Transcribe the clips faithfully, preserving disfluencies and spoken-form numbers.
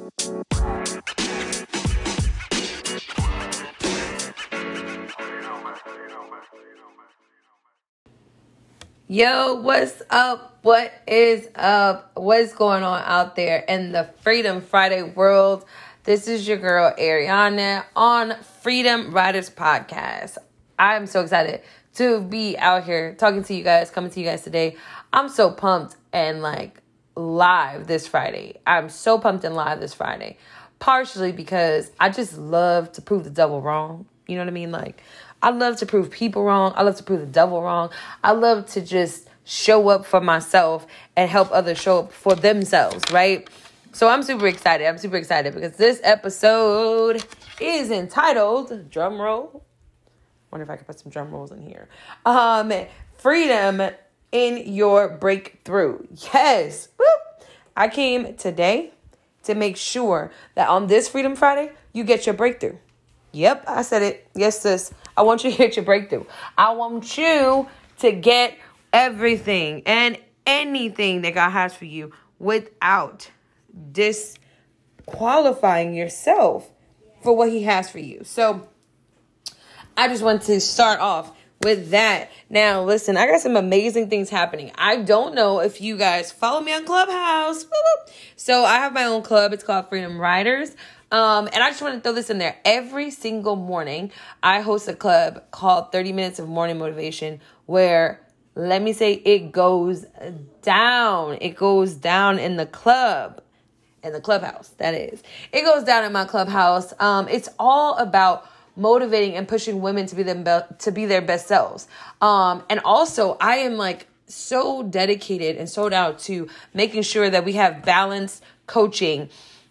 Yo, what's up? What is up? What's going on out there in the Freedom Friday world? This is your girl, Ariana, on Freedom Riders Podcast. I'm so excited to be out here talking to you guys, coming to you guys today. I'm so pumped and like live this Friday. I'm so pumped and live this Friday. Partially because I just love to prove the devil wrong. You know what I mean? Like, I love to prove people wrong. I love to prove the devil wrong. I love to just show up for myself and help others show up for themselves, right? So I'm super excited. I'm super excited because this episode is entitled, drum roll. Wonder if I could put some drum rolls in here. Um, Freedom in Your Breakthrough. Yes. Woo. I came today to make sure that on this Freedom Friday, you get your breakthrough. Yep, I said it. Yes, sis. I want you to get your breakthrough. I want you to get everything and anything that God has for you without disqualifying yourself for what he has for you. So I just want to start off with that. Now, listen, I got some amazing things happening. I don't know if you guys follow me on Clubhouse. So I have my own club. It's called Freedom Riders. Um, and I just want to throw this in there. Every single morning, I host a club called thirty minutes of Morning Motivation where, let me say, it goes down. It goes down in the club, in the clubhouse, that is. It goes down in my clubhouse. Um, it's all about motivating and pushing women to be them be- to be their best selves. Um, and also, I am like so dedicated and sold out to making sure that we have balanced coaching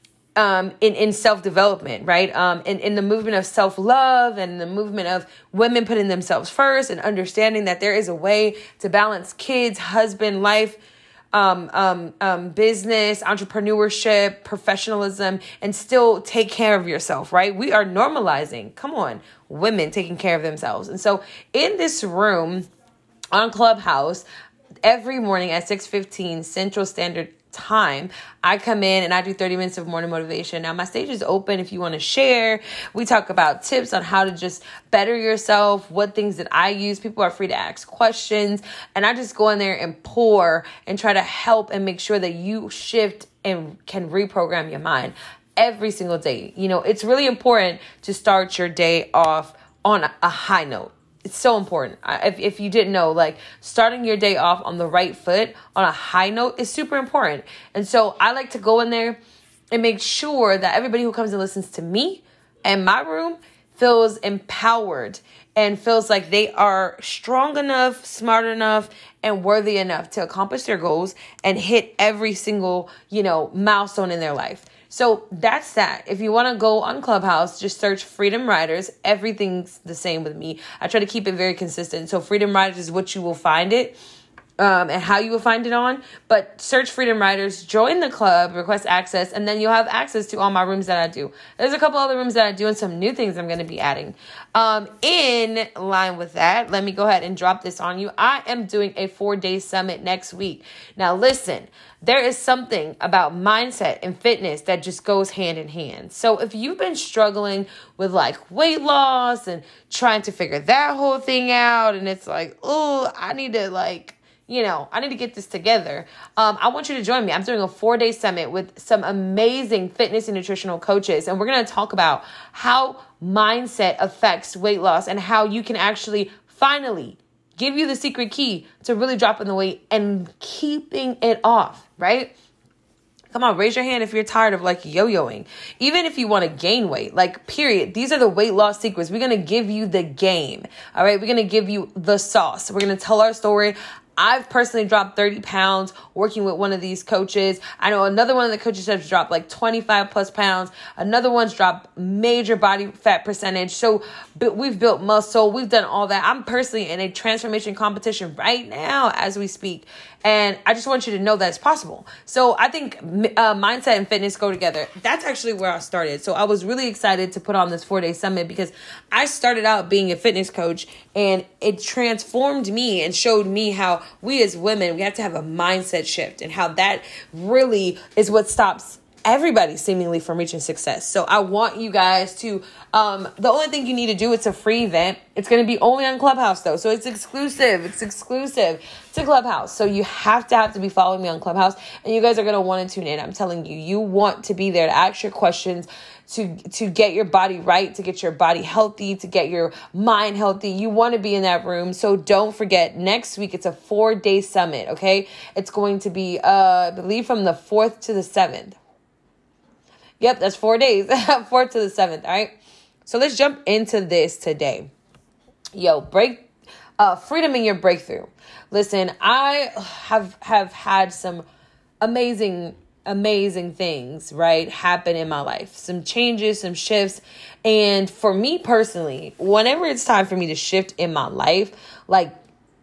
Um, in, in self-development, right? Um, in, in the movement of self-love and the movement of women putting themselves first and understanding that there is a way to balance kids, husband, life, um, um, um, business, entrepreneurship, professionalism, and still take care of yourself, right? We are normalizing, come on, women taking care of themselves. And so in this room on Clubhouse, every morning at six fifteen Central Standard Time, I come in and I do thirty minutes of morning motivation. Now, my stage is open if you want to share. We talk about tips on how to just better yourself, what things that I use. People are free to ask questions. And I just go in there and pour and try to help and make sure that you shift and can reprogram your mind every single day. You know, it's really important to start your day off on a high note. It's so important. If if you didn't know, like starting your day off on the right foot on a high note is super important. And so I like to go in there and make sure that everybody who comes and listens to me and my room feels empowered and feels like they are strong enough, smart enough, and worthy enough to accomplish their goals and hit every single, you know, milestone in their life. So that's that. If you want to go on Clubhouse, just search Freedom Riders. Everything's the same with me. I try to keep it very consistent. So Freedom Riders is what you will find it. Um, and how you will find it on. But search Freedom Riders, join the club, request access, and then you'll have access to all my rooms that I do. There's a couple other rooms that I do and some new things I'm going to be adding. Um, in line with that, let me go ahead and drop this on you. I am doing a four-day summit next week. Now, listen, there is something about mindset and fitness that just goes hand in hand. So if you've been struggling with like weight loss and trying to figure that whole thing out, and it's like, oh, I need to like, you know, I need to get this together. Um, I want you to join me. I'm doing a four-day summit with some amazing fitness and nutritional coaches. And we're going to talk about how mindset affects weight loss and how you can actually finally give you the secret key to really dropping the weight and keeping it off, right? Come on, raise your hand if you're tired of like yo-yoing. Even if you want to gain weight, like period. These are the weight loss secrets. We're going to give you the game. All right. We're going to give you the sauce. We're going to tell our story. I've personally dropped thirty pounds working with one of these coaches. I know another one of the coaches has dropped like twenty-five plus pounds. Another one's dropped major body fat percentage. So but we've built muscle. We've done all that. I'm personally in a transformation competition right now as we speak. And I just want you to know that it's possible. So I think uh, mindset and fitness go together. That's actually where I started. So I was really excited to put on this four-day summit because I started out being a fitness coach and it transformed me and showed me how we as women, we have to have a mindset shift and how that really is what stops everybody seemingly from reaching success. So I want you guys to, um, the only thing you need to do, it's a free event. It's going to be only on Clubhouse though. So it's exclusive. It's exclusive to Clubhouse. So you have to have to be following me on Clubhouse, and you guys are going to want to tune in. I'm telling you, you want to be there to ask your questions, to, to get your body right, to get your body healthy, to get your mind healthy. You want to be in that room. So don't forget, next week, it's a four day summit. Okay. It's going to be, uh, I believe from the fourth to the seventh. Yep. That's four days, fourth to the seventh. All right. So let's jump into this today. Yo, break, uh, freedom in your breakthrough. Listen, I have, have had some amazing amazing things, right, happen in my life. Some changes, some shifts. And for me personally, whenever it's time for me to shift in my life, like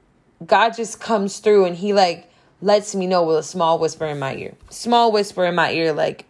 God just comes through and he like lets me know with a small whisper in my ear, small whisper in my ear, like,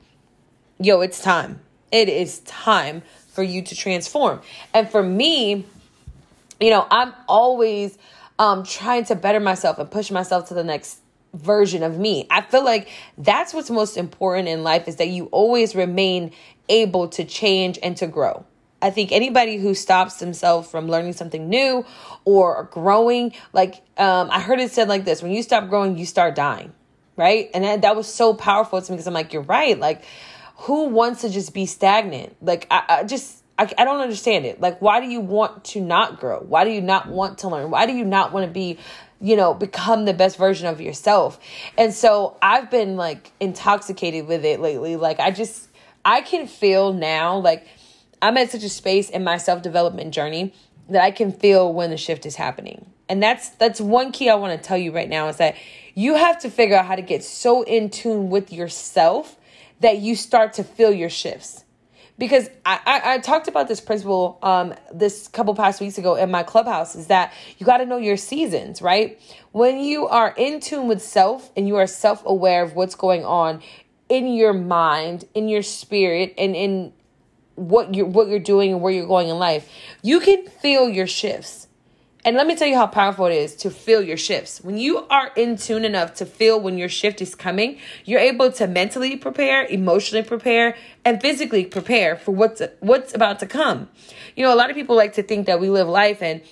yo, it's time. It is time for you to transform. And for me, you know, I'm always um, trying to better myself and push myself to the next version of me. I feel like that's what's most important in life, is that you always remain able to change and to grow. I think anybody who stops themselves from learning something new or growing, like um, I heard it said like this: when you stop growing, you start dying, right? And that, that was so powerful to me, because I'm like, you're right. Like, who wants to just be stagnant? Like, I, I just, I, I don't understand it. Like, why do you want to not grow? Why do you not want to learn? Why do you not want to be, you know, become the best version of yourself? And so I've been like intoxicated with it lately. Like, I just, I can feel now, like I'm at such a space in my self-development journey that I can feel when the shift is happening. And that's, that's one key I want to tell you right now, is that you have to figure out how to get so in tune with yourself that you start to feel your shifts. Because I, I, I talked about this principle um, this couple past weeks ago in my Clubhouse, is that you got to know your seasons, right? When you are in tune with self and you are self-aware of what's going on in your mind, in your spirit, and in what you're, what you're doing and where you're going in life, you can feel your shifts. And let me tell you how powerful it is to feel your shifts. When you are in tune enough to feel when your shift is coming, you're able to mentally prepare, emotionally prepare, and physically prepare for what's what's about to come. You know, a lot of people like to think that we live life and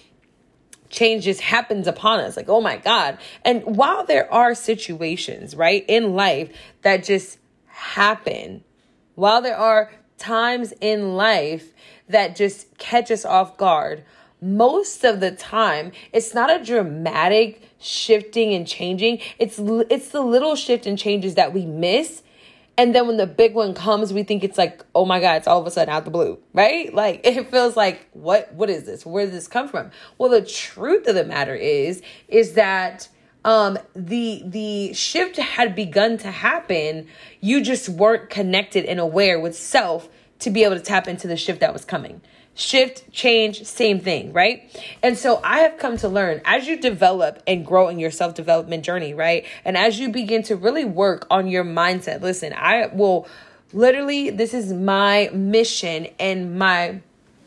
change just happens upon us. Like, oh my God. And while there are situations, right, in life that just happen, while there are times in life that just catch us off guard, most of the time, it's not a dramatic shifting and changing. It's it's the little shift and changes that we miss. And then when the big one comes, we think it's like, oh my God, it's all of a sudden out the blue, right? Like, it feels like, what, what is this? Where did this come from? Well, the truth of the matter is, is that um, the, the shift had begun to happen. You just weren't connected and aware with self to be able to tap into the shift that was coming. Shift, change, same thing, right? And so I have come to learn, as you develop and grow in your self-development journey, right? And as you begin to really work on your mindset, listen, I will literally, this is my mission, and my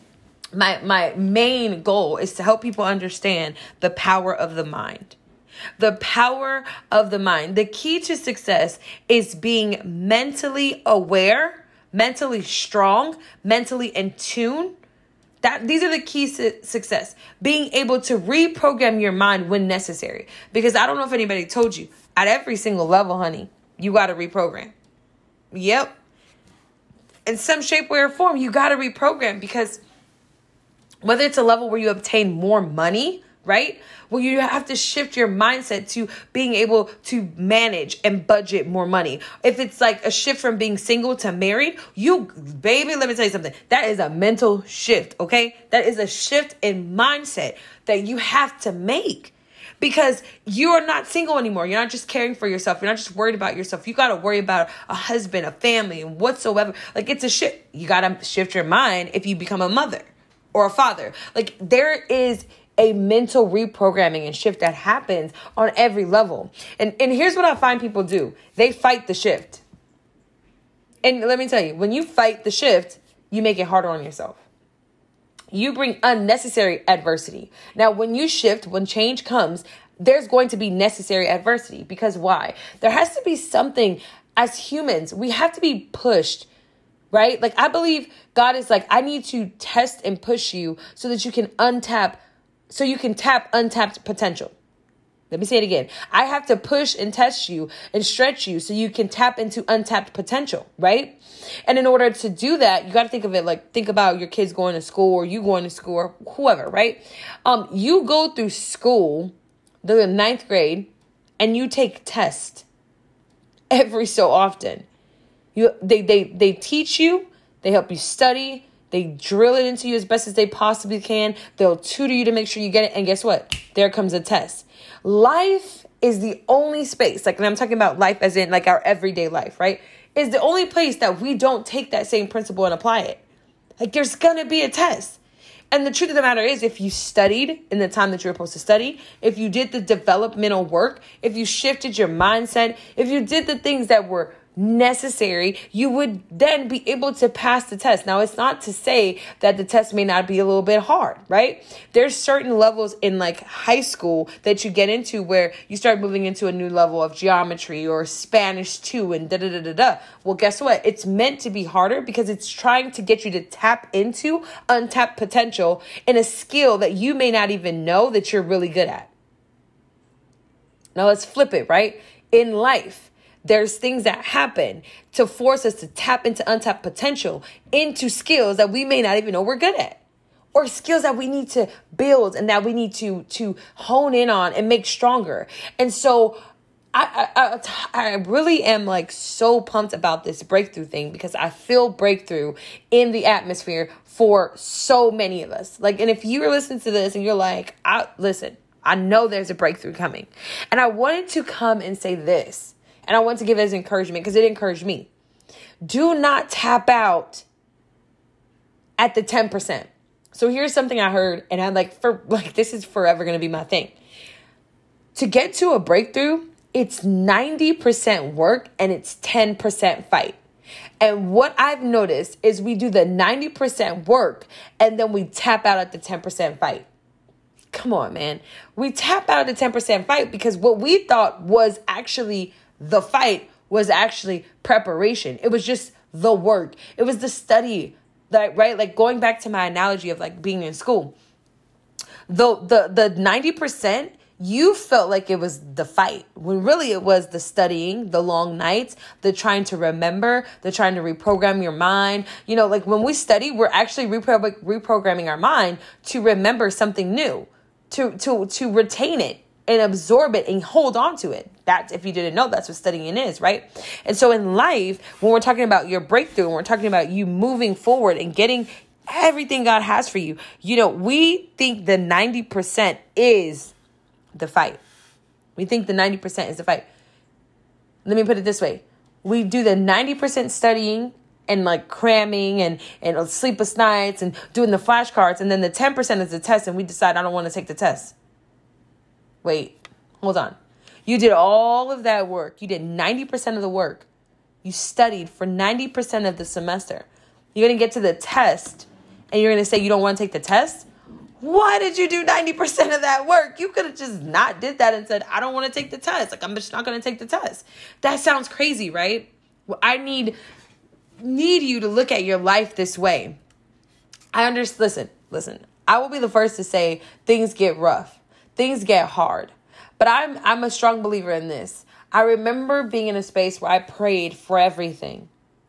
my my main goal is to help people understand the power of the mind. The power of the mind. The key to success is being mentally aware, mentally strong, mentally in tune. That these are the keys to success. Being able to reprogram your mind when necessary. Because I don't know if anybody told you, at every single level, honey, you got to reprogram. Yep. In some shape, way, or form, you got to reprogram, because whether it's a level where you obtain more money, right? Well, you have to shift your mindset to being able to manage and budget more money. If it's like a shift from being single to married, you, baby, let me tell you something. That is a mental shift, okay? That is a shift in mindset that you have to make, because you are not single anymore. You're not just caring for yourself. You're not just worried about yourself. You got to worry about a husband, a family, and whatsoever. Like, it's a shift. You got to shift your mind if you become a mother or a father. Like, there is a mental reprogramming and shift that happens on every level. And and here's what I find people do. They fight the shift. And let me tell you, when you fight the shift, you make it harder on yourself. You bring unnecessary adversity. Now, when you shift, when change comes, there's going to be necessary adversity. Because why? There has to be something as humans, we have to be pushed, right? Like, I believe God is like, I need to test and push you so that you can untap, so you can tap untapped potential. Let me say it again. I have to push and test you and stretch you so you can tap into untapped potential, right? And in order to do that, you got to think of it like, think about your kids going to school or you going to school or whoever, right? Um, you go through school, the ninth grade, and you take tests every so often. You, they, they, they teach you, they help you study, they drill it into you as best as they possibly can. They'll tutor you to make sure you get it. And guess what? There comes a test. Life is the only space, like, and I'm talking about life as in like our everyday life, right? Is the only place that we don't take that same principle and apply it. Like, there's going to be a test. And the truth of the matter is, if you studied in the time that you're supposed to study, if you did the developmental work, if you shifted your mindset, if you did the things that were necessary, you would then be able to pass the test. Now, it's not to say that the test may not be a little bit hard, right? There's certain levels in like high school that you get into where you start moving into a new level of geometry or Spanish two and da da da da da. Well, guess what? It's meant to be harder because it's trying to get you to tap into untapped potential in a skill that you may not even know that you're really good at. Now, let's flip it, right? In life, there's things that happen to force us to tap into untapped potential, into skills that we may not even know we're good at, or skills that we need to build and that we need to, to hone in on and make stronger. And so I, I, I really am like so pumped about this breakthrough thing because I feel breakthrough in the atmosphere for so many of us. Like, and if you're listening to this and you're like, I, listen, I know there's a breakthrough coming. And I wanted to come and say this. And I want to give it as encouragement because it encouraged me. Do not tap out at the ten percent. So here's something I heard, and I'm like, for like, this is forever going to be my thing. To get to a breakthrough, it's ninety percent work and it's ten percent fight. And what I've noticed is we do the ninety percent work and then we tap out at the ten percent fight. Come on, man. We tap out at the ten percent fight because what we thought was actually the fight was actually preparation. It was just the work. It was the study, that, right? Like going back to my analogy of like being in school. The, the, the ninety percent, you felt like it was the fight when really it was the studying, the long nights, the trying to remember, the trying to reprogram your mind. You know, like when we study, we're actually repro- reprogramming our mind to remember something new, to, to, to retain it and absorb it and hold on to it. That's, if you didn't know, that's what studying is, right? And so in life, when we're talking about your breakthrough, and we're talking about you moving forward and getting everything God has for you, you know, we think the ninety percent is the fight. We think the ninety percent is the fight. Let me put it this way. We do the ninety percent studying and like cramming and, and sleepless nights and doing the flashcards. And then the ten percent is the test. And we decide, I don't want to take the test. Wait, hold on. You did all of that work. You did ninety percent of the work. You studied for ninety percent of the semester. You're going to get to the test and you're going to say you don't want to take the test? Why did you do ninety percent of that work? You could have just not did that and said, I don't want to take the test. Like, I'm just not going to take the test. That sounds crazy, right? Well, I need, need you to look at your life this way. I understand. Listen, listen. I will be the first to say things get rough. Things get hard. But I'm I'm a strong believer in this. I remember being in a space where I prayed for everything.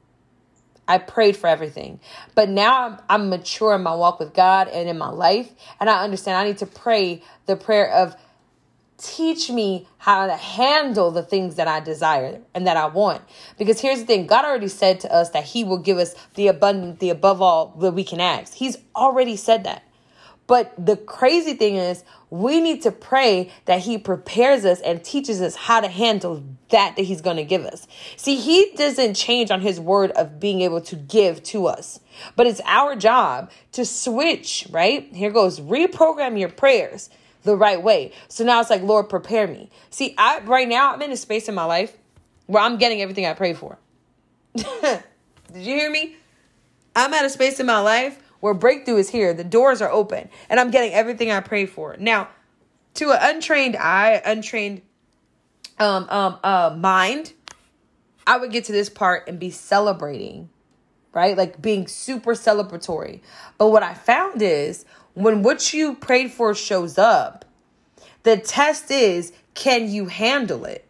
I prayed for everything. But now I'm, I'm mature in my walk with God and in my life. And I understand I need to pray the prayer of teach me how to handle the things that I desire and that I want. Because here's the thing. God already said to us that he will give us the abundant, the above all that we can ask. He's already said that. But the crazy thing is we need to pray that he prepares us and teaches us how to handle that that he's going to give us. See, he doesn't change on his word of being able to give to us. But it's our job to switch, right? Here goes, reprogram your prayers the right way. So now it's like, Lord, prepare me. See, I right now I'm in a space in my life where I'm getting everything I pray for. Did you hear me? I'm at a space in my life where breakthrough is here. The doors are open and I'm getting everything I pray for. Now, to an untrained eye, untrained um, um, uh, mind, I would get to this part and be celebrating, right? Like being super celebratory. But what I found is when what you prayed for shows up, the test is, can you handle it?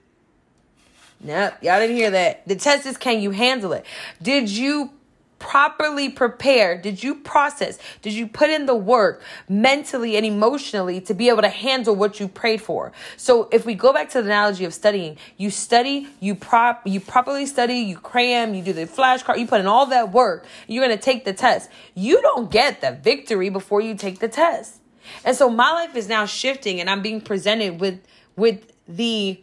Nope, y'all didn't hear that. The test is, can you handle it? Did you properly prepare? Did you process? Did you put in the work mentally and emotionally to be able to handle what you prayed for? So if we go back to the analogy of studying, you study, you prop, you properly study, you cram, you do the flashcard, you put in all that work, you're going to take the test. You don't get the victory before you take the test. And so my life is now shifting and I'm being presented with, with the,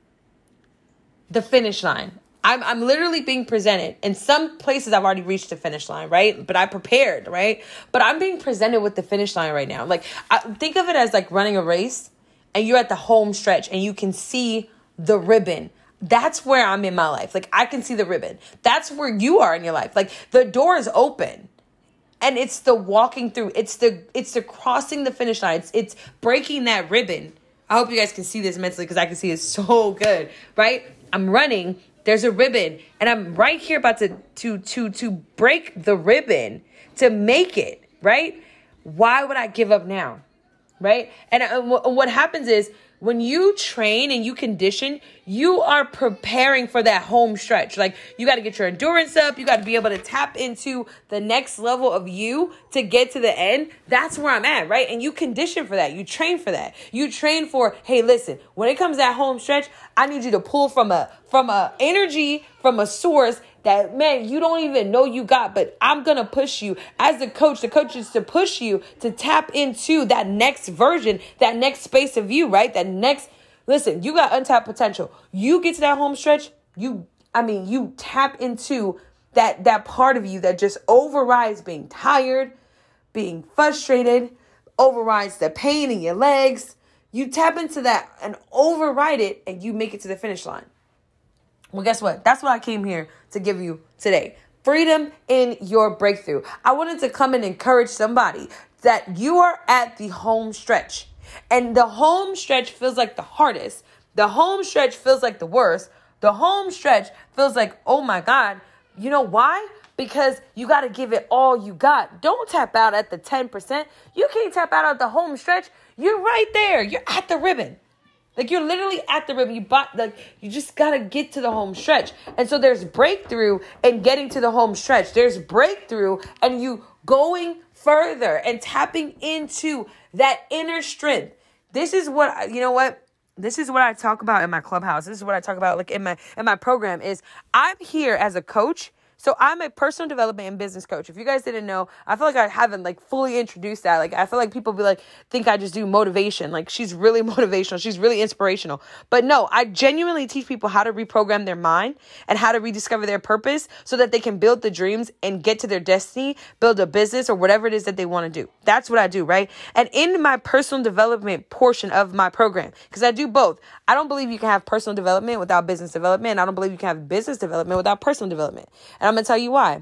the finish line. I'm I'm literally being presented. In some places, I've already reached the finish line, right? But I prepared, right? But I'm being presented with the finish line right now. Like, I, think of it as like running a race and you're at the home stretch and you can see the ribbon. That's where I'm in my life. Like, I can see the ribbon. That's where you are in your life. Like, the door is open. And it's the walking through. It's the it's the crossing the finish line. It's, it's breaking that ribbon. I hope you guys can see this mentally because I can see it so good, right? I'm running. There's a ribbon and I'm right here about to, to, to, to break the ribbon to make it, right? Why would I give up now? Right? And uh, w- what happens is when you train and you condition, you are preparing for that home stretch. Like, you got to get your endurance up. You got to be able to tap into the next level of you to get to the end. That's where I'm at, right? And you condition for that. You train for that. You train for, hey, listen, when it comes to that home stretch, I need you to pull from a, from a energy, from a source that, man, you don't even know you got, but I'm going to push you as the coach. The coach is to push you to tap into that next version, that next space of you, right? That next, listen, you got untapped potential. You get to that home stretch. You, I mean, you tap into that, that part of you that just overrides being tired, being frustrated, overrides the pain in your legs. You tap into that and override it and you make it to the finish line. Well, guess what? That's what I came here to give you today. Freedom in your breakthrough. I wanted to come and encourage somebody that you are at the home stretch. And the home stretch feels like the hardest. The home stretch feels like the worst. The home stretch feels like, oh my God. You know why? Because you got to give it all you got. Don't tap out at the ten percent. You can't tap out at the home stretch. You're right there. You're at the ribbon. Like, you're literally at the ribbon. You bought, like, you just got to get to the home stretch. And so there's breakthrough in getting to the home stretch. There's breakthrough and you going further and tapping into that inner strength. This is what, you know what? This is what I talk about in my clubhouse. This is what I talk about like in my, in my program is I'm here as a coach. So I'm a personal development and business coach. If you guys didn't know, I feel like I haven't like fully introduced that. Like, I feel like people be like, think I just do motivation. Like, she's really motivational. She's really inspirational. But no, I genuinely teach people how to reprogram their mind and how to rediscover their purpose so that they can build the dreams and get to their destiny, build a business or whatever it is that they want to do. That's what I do, right? And in my personal development portion of my program, because I do both, I don't believe you can have personal development without business development. I don't believe you can have business development without personal development. And I'm going to tell you why.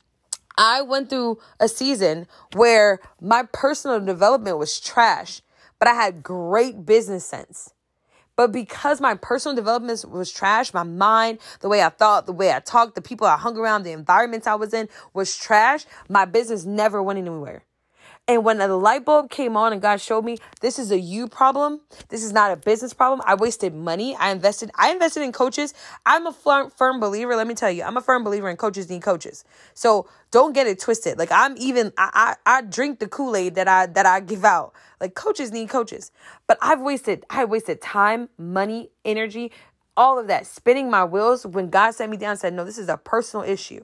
I went through a season where my personal development was trash, but I had great business sense. But because my personal development was trash, my mind, the way I thought, the way I talked, the people I hung around, the environments I was in was trash, my business never went anywhere. And when the light bulb came on and God showed me, this is a you problem. This is not a business problem. I wasted money. I invested, I invested in coaches. I'm a firm, firm believer. Let me tell you, I'm a firm believer in coaches need coaches. So don't get it twisted. Like, I'm even, I, I, I drink the Kool-Aid that I, that I give out. Like, coaches need coaches, but I've wasted, I wasted time, money, energy, all of that, spinning my wheels when God sat me down and said, no, this is a personal issue.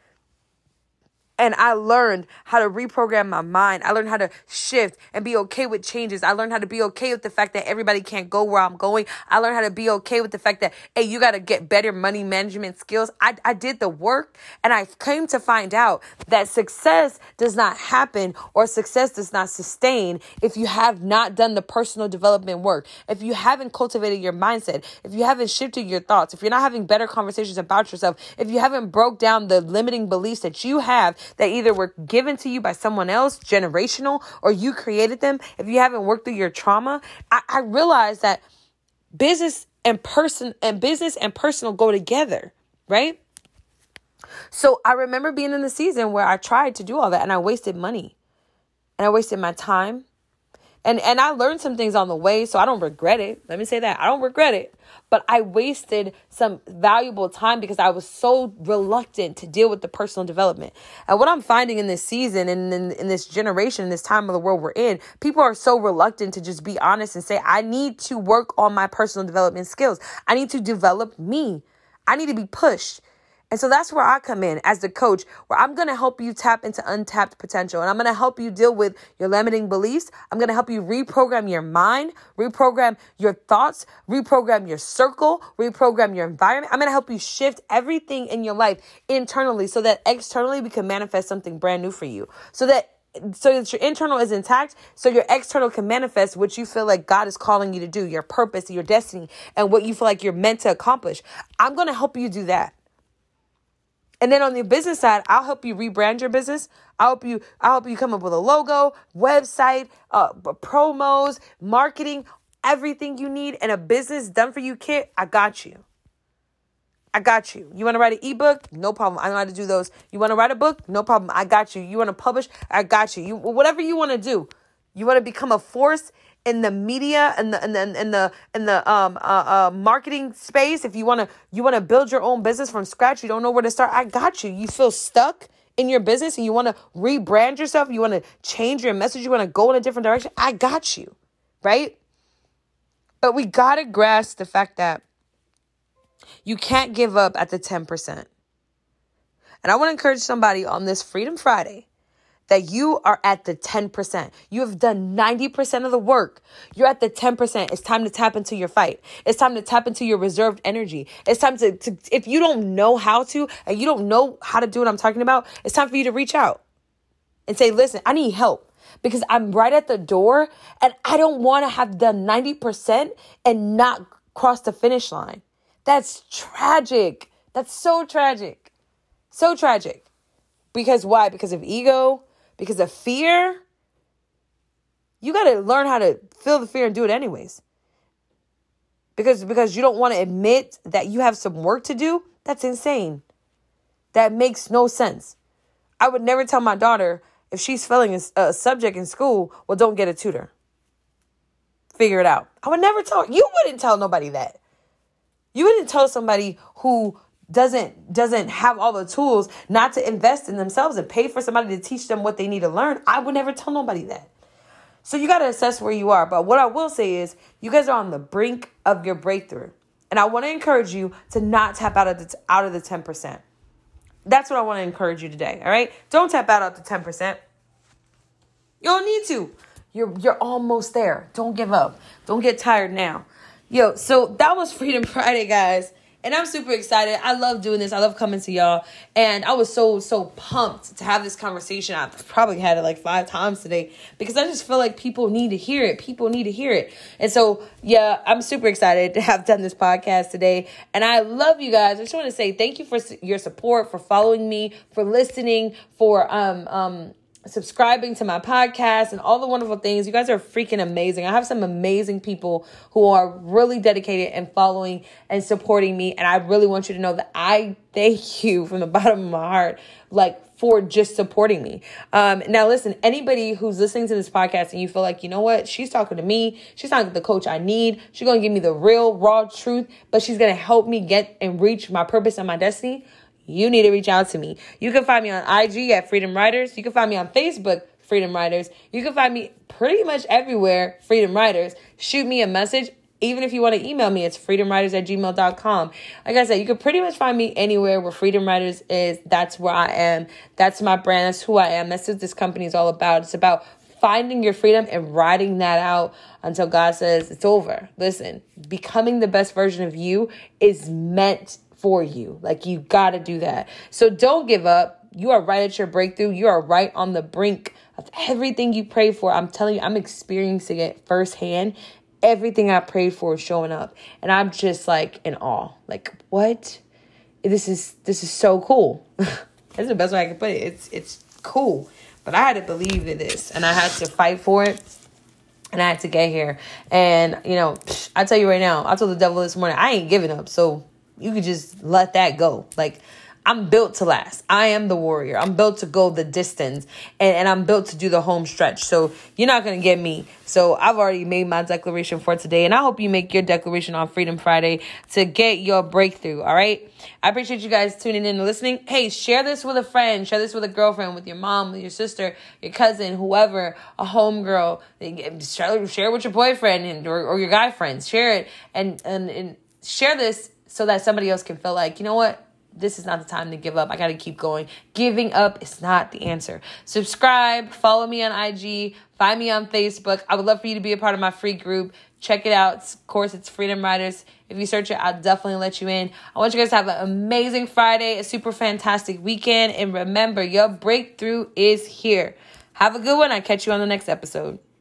And I learned how to reprogram my mind. I learned how to shift and be okay with changes. I learned how to be okay with the fact that everybody can't go where I'm going. I learned how to be okay with the fact that, hey, you got to get better money management skills. I, I did the work and I came to find out that success does not happen or success does not sustain if you have not done the personal development work. If you haven't cultivated your mindset, if you haven't shifted your thoughts, if you're not having better conversations about yourself, if you haven't broke down the limiting beliefs that you have that either were given to you by someone else, generational, or you created them, if you haven't worked through your trauma, I, I realized that business and person and business and personal go together, right? So I remember being in the season where I tried to do all that and I wasted money and I wasted my time. And and I learned some things on the way, so I don't regret it. Let me say that. I don't regret it. But I wasted some valuable time because I was so reluctant to deal with the personal development. And what I'm finding in this season and in, in this generation, in this time of the world we're in, people are so reluctant to just be honest and say, I need to work on my personal development skills. I need to develop me. I need to be pushed. And so that's where I come in as the coach, where I'm going to help you tap into untapped potential. And I'm going to help you deal with your limiting beliefs. I'm going to help you reprogram your mind, reprogram your thoughts, reprogram your circle, reprogram your environment. I'm going to help you shift everything in your life internally so that externally we can manifest something brand new for you. So that So that your internal is intact, so your external can manifest what you feel like God is calling you to do, your purpose, your destiny, and what you feel like you're meant to accomplish. I'm going to help you do that. And then on the business side, I'll help you rebrand your business. I'll help you, I'll help you come up with a logo, website, uh, promos, marketing, everything you need, and a business done for you kit. I got you. I got you. You want to write an ebook? No problem. I know how to do those. You want to write a book? No problem. I got you. You want to publish? I got you. You whatever you want to do. You want to become a force in the media and the in the in the in the um uh, uh marketing space. If you want to you want to build your own business from scratch, you don't know where to start. I got you. You feel stuck in your business and you want to rebrand yourself. You want to change your message. You want to go in a different direction. I got you, right? But we gotta grasp the fact that you can't give up at the ten percent. And I want to encourage somebody on this Freedom Friday that you are at the ten percent. You have done ninety percent of the work. You're at the ten percent. It's time to tap into your fight. It's time to tap into your reserved energy. It's time to, to, if you don't know how to, and you don't know how to do what I'm talking about, it's time for you to reach out and say, listen, I need help because I'm right at the door and I don't want to have done ninety percent and not cross the finish line. That's tragic. That's so tragic. So tragic. Because why? Because of ego? Because of fear? You got to learn how to feel the fear and do it anyways. Because, because you don't want to admit that you have some work to do? That's insane. That makes no sense. I would never tell my daughter if she's failing a, a subject in school, well, don't get a tutor. Figure it out. I would never tell her. You wouldn't tell nobody that. You wouldn't tell somebody who doesn't doesn't have all the tools not to invest in themselves and pay for somebody to teach them what they need to learn. I would never tell nobody that. So you got to assess where you are. But what I will say is you guys are on the brink of your breakthrough. And I want to encourage you to not tap out of the, out of the ten percent. That's what I want to encourage you today. All right. Don't tap out of the ten percent. You don't need to. You're, you're almost there. Don't give up. Don't get tired now. Yo, so that was Freedom Friday, guys. And I'm super excited. I love doing this. I love coming to y'all. And I was so, so pumped to have this conversation. I've probably had it like five times today because I just feel like people need to hear it. People need to hear it. And so, yeah, I'm super excited to have done this podcast today. And I love you guys. I just want to say thank you for your support, for following me, for listening, for um um. subscribing to my podcast and all the wonderful things. You guys are freaking amazing. I have some amazing people who are really dedicated and following and supporting me. And I really want you to know that I thank you from the bottom of my heart, like for just supporting me. Um, now listen, anybody who's listening to this podcast and you feel like, you know what, she's talking to me. She's not the coach I need. She's going to give me the real raw truth, but she's going to help me get and reach my purpose and my destiny. You need to reach out to me. You can find me on I G at Freedom Writers. You can find me on Facebook, Freedom Writers. You can find me pretty much everywhere, Freedom Writers. Shoot me a message. Even if you want to email me, it's freedom writers at gmail dot com. Like I said, you can pretty much find me anywhere where Freedom Writers is. That's where I am. That's my brand. That's who I am. That's what this company is all about. It's about finding your freedom and riding that out until God says it's over. Listen, becoming the best version of you is meant for you. Like, you got to do that. So don't give up. You are right at your breakthrough. You are right on the brink of everything you prayed for. I'm telling you, I'm experiencing it firsthand. Everything I prayed for is showing up. And I'm just like in awe. Like, what? This is, this is so cool. That's the best way I can put it. It's, it's cool. But I had to believe in this and I had to fight for it. And I had to get here. And, you know, I tell you right now, I told the devil this morning, I ain't giving up. So you could just let that go. Like, I'm built to last. I am the warrior. I'm built to go the distance. And, and I'm built to do the home stretch. So you're not going to get me. So I've already made my declaration for today. And I hope you make your declaration on Freedom Friday to get your breakthrough. All right. I appreciate you guys tuning in and listening. Hey, share this with a friend. Share this with a girlfriend, with your mom, with your sister, your cousin, whoever, a homegirl. Share, share with your boyfriend and, or, or your guy friends. Share it and, and, and share this so that somebody else can feel like, you know what? This is not the time to give up. I got to keep going. Giving up is not the answer. Subscribe. Follow me on I G. Find me on Facebook. I would love for you to be a part of my free group. Check it out. Of course, it's Freedom Riders. If you search it, I'll definitely let you in. I want you guys to have an amazing Friday, a super fantastic weekend. And remember, your breakthrough is here. Have a good one. I'll catch you on the next episode.